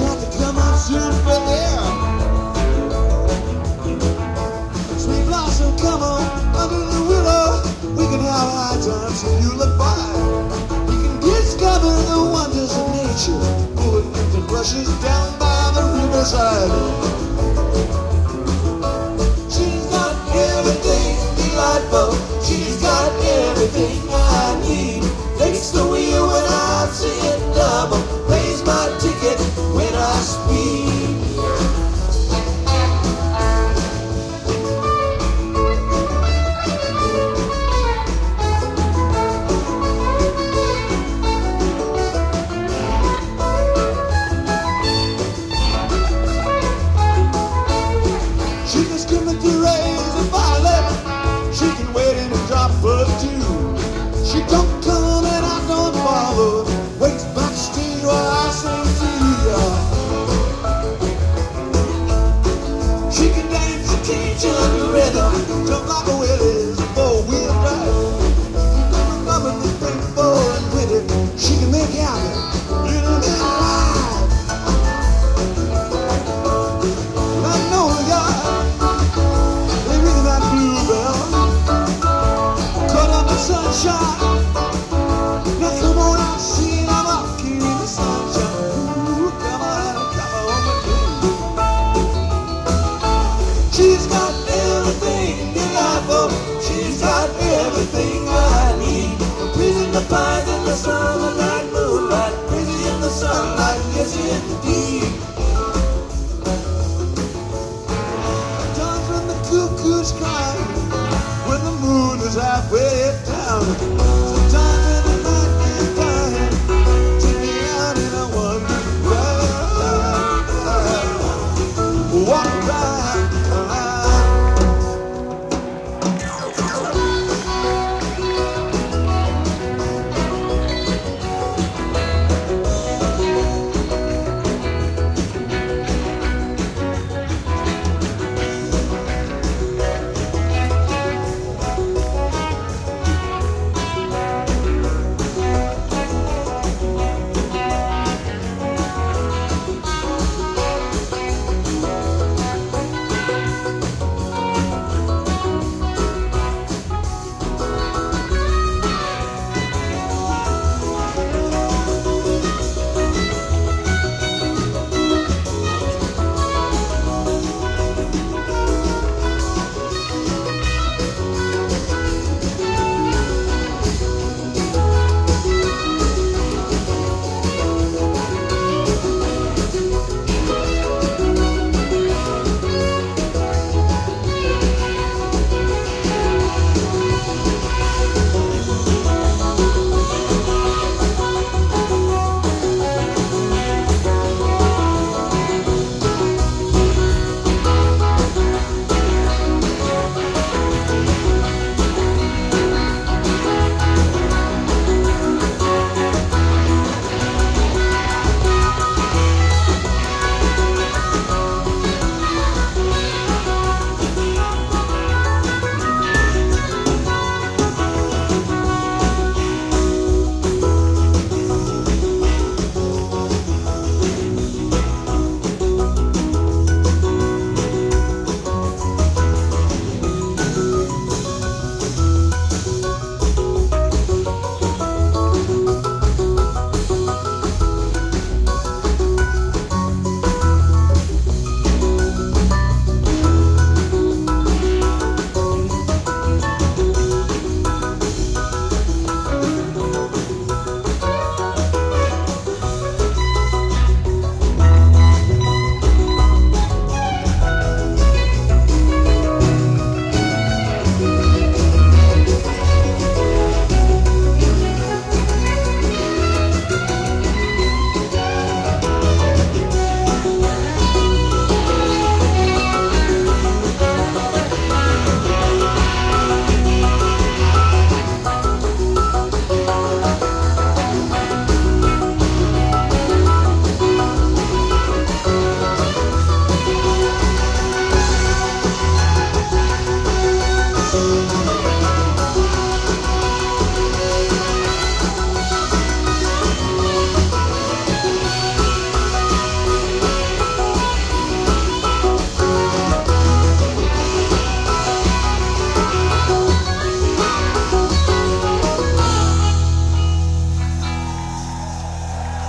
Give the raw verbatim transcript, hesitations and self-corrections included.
got to come up soon for air. Sweet blossom, come on, under the willow. We can have high times and you look fine. You can discover the wonders of nature, pulling the rushes down by the riverside. She's got everything delightful. She's got everything I need. Takes the wheel when I see it double. Pays my ticket when I speed. She can skim it to raise a violet. She can wait in a drop for two. She don't come and I don't follow. Waits backstage while I sing to ya. She can dance the teach on the rhythm. Jump like a Willie's four-wheel drive. Come up in this thing forward with it. She can make it happen. Little bit alive. And I know the guy. They ring that bluebell. Cut up the sunshine. Now come on out, see and I'm walking in the sunshine. Ooh, come on, come on with me. She's got everything delightful. She's got everything I need. Breathing the pines in the sun, the night moonlight. Crazy in the sunlight, yes indeed.